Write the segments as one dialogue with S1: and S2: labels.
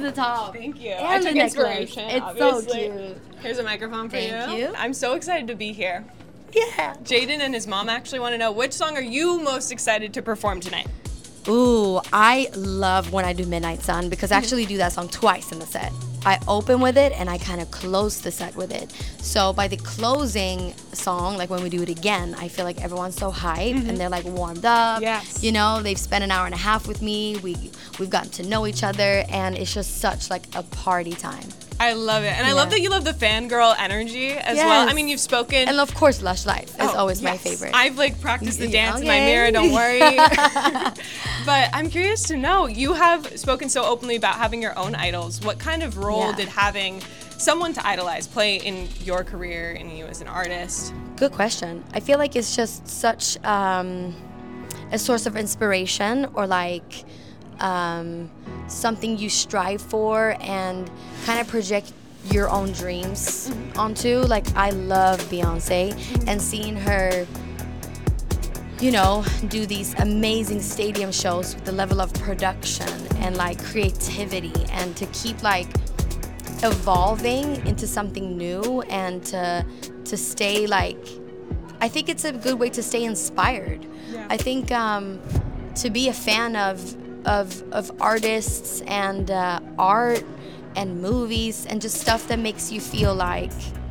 S1: the top.
S2: Thank you.
S1: And
S2: I took
S1: the necklace.
S2: inspiration.
S1: It's
S2: obviously.
S1: so cute.
S2: Here's a microphone for
S1: Thank you.
S2: I'm so excited to be here.
S1: Yeah.
S2: Jaden and his mom actually want to know, which song are you most excited to perform tonight?
S1: Ooh, I love when I do Midnight Sun because I actually do that song twice in the set. I open with it and I kind of close the set with it. So by the closing song, like when we do it again, I feel like everyone's so hyped and they're like warmed up.
S2: Yes.
S1: You know, they've spent an hour and a half with me. We've gotten to know each other and it's just such like a party time.
S2: I love it. And I love that you love the fangirl energy as
S1: Yes.
S2: well. I mean, you've spoken.
S1: And of course, Lush Life is always my
S2: yes.
S1: favorite.
S2: I've like practiced the dance in my
S1: Okay.
S2: mirror, don't worry. But I'm curious to know, you have spoken so openly about having your own idols. What kind of role
S1: Yeah.
S2: did having someone to idolize play in your career and you as an artist?
S1: Good question. I feel like it's just such a source of inspiration or like something you strive for and kind of project your own dreams onto. Like I love Beyonce and seeing her, you know, do these amazing stadium shows with the level of production and like creativity and to keep like evolving into something new and to stay like, I think it's a good way to stay inspired.
S2: Yeah.
S1: I think to be a fan of artists and art and movies and just stuff that makes you feel like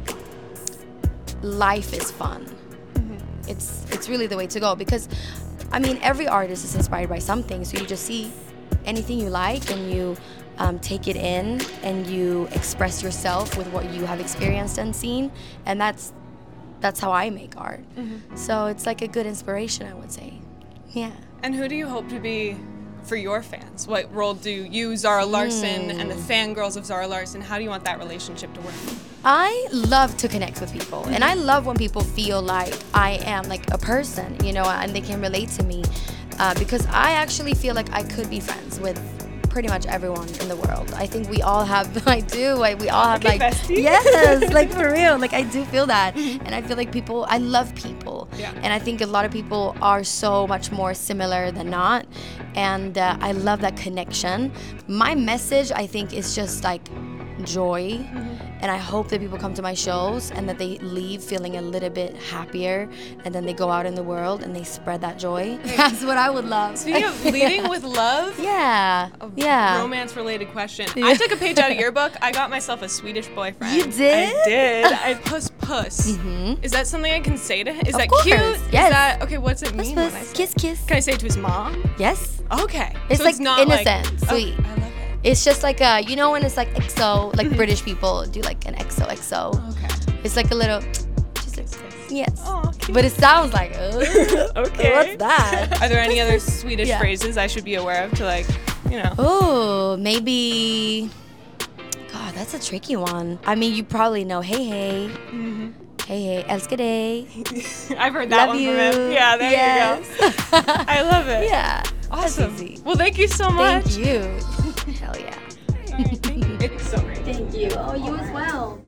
S1: life is fun. It's really the way to go because I mean every artist is inspired by something, so you just see anything you like and you take it in and you express yourself with what you have experienced and seen, and that's how I make art. So it's like a good inspiration, I would say. Yeah.
S2: And who do you hope to be for your fans? What role do you, Zara Larsson, and the fangirls of Zara Larsson, how do you want that relationship to work?
S1: I love to connect with people, and I love when people feel like I am like a person, you know, and they can relate to me because I actually feel like I could be friends with pretty much everyone in the world. I think we all have, we all have like,
S2: bestie.
S1: yes, like for real, like I do feel that. And I feel like I love people.
S2: Yeah.
S1: And I think a lot of people are so much more similar than not. And I love that connection. My message, I think, is just like joy. And I hope that people come to my shows and that they leave feeling a little bit happier and then they go out in the world and they spread that joy. That's what I would love.
S2: Speaking of leading with love,
S1: Yeah. Yeah.
S2: romance-related question. I took a page out of your book. I got myself a Swedish boyfriend.
S1: You did?
S2: I did. I puss. Is that something I can say to him? Is
S1: Of
S2: that
S1: course,
S2: cute?
S1: yes.
S2: Is that okay? What's it mean when I
S1: Puss,
S2: say?
S1: kiss, kiss.
S2: Can I say it to his mom?
S1: Yes.
S2: Okay.
S1: It's
S2: So
S1: like
S2: not
S1: innocent,
S2: like,
S1: sweet.
S2: Oh, I love it.
S1: It's just like you know when it's like XO, like British people do like an XOXO.
S2: Okay.
S1: It's like a little, just like, yes.
S2: Oh, cute.
S1: But it sounds like,
S2: Okay.
S1: what's that?
S2: Are there any other Swedish
S1: Yeah.
S2: phrases I should be aware of to like, you know?
S1: Oh, maybe. God, that's a tricky one. I mean, you probably know, hey, hey. Hey, hey, älskar dig.
S2: I've heard that
S1: Love
S2: one
S1: you.
S2: from him. Yeah, there
S1: Yes.
S2: you go. I love it.
S1: Yeah.
S2: Awesome.
S1: That's easy.
S2: Well, thank you so much.
S1: Thank you. Hell yeah.
S2: All right, thank you. It's so great.
S1: Thank you. Oh, you as well.